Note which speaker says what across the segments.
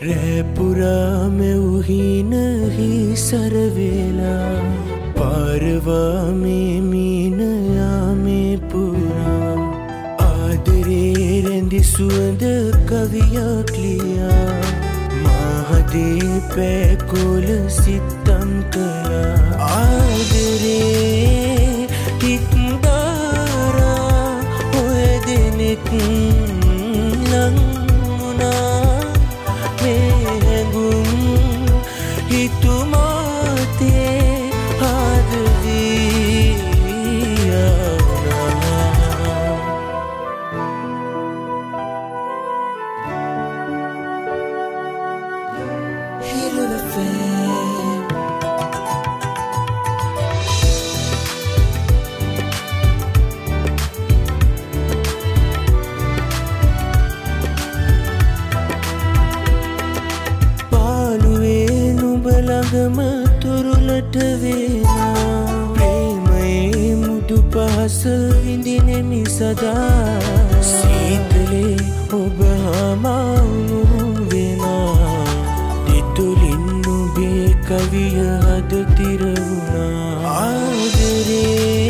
Speaker 1: රැපුරා මෙව්හිනහි සරවෙලා පාරවා මේ මීනයා මේ පුරා ආදරේ රැඳි සුවඳ කවියක් ලියා මාහදේ පැකොල සිත්තම් කළා ආදරේ හිත්දාරා ඔය දෙනෙක් ලං වුණා ළඟම තුරුලට වේනා ප්‍රේමයේ මුදු පහස විඳිනෙමි සදා සීතලේ ඔබ හමාවුණු වෙනා දෙතුලින් නුබේ කවිය හද තිරවුණා ආදරේ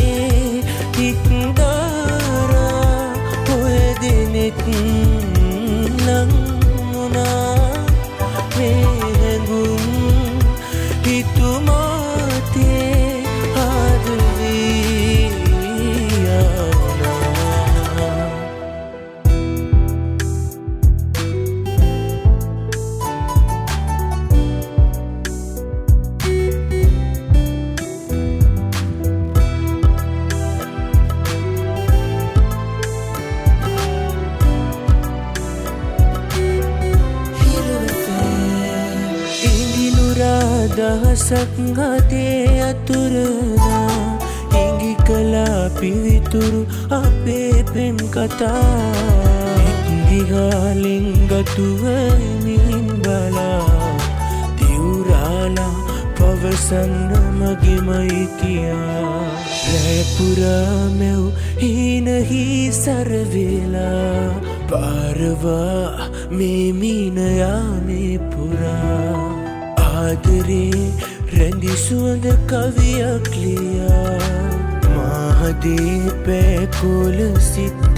Speaker 1: හිත්දාරා ඔය දෙනෙක් ලං වුණා මේ හැඟුම් දහසක් හදේ අතුරලා හිඟි කලා පිවිතුරු අපේ පෙම් කතා දිගාලෙන් ගතුවමින් බලා දිවුරාලා පවසන්න මගෙමයි කියා රැපුරා මෙව් හිනහි සරවෙලා පාරවා මේ මීනයා මේ පුරා ආදරේ රැඳි සුවඳ කවියක් ලියා මාහදේ පැකොල සිත්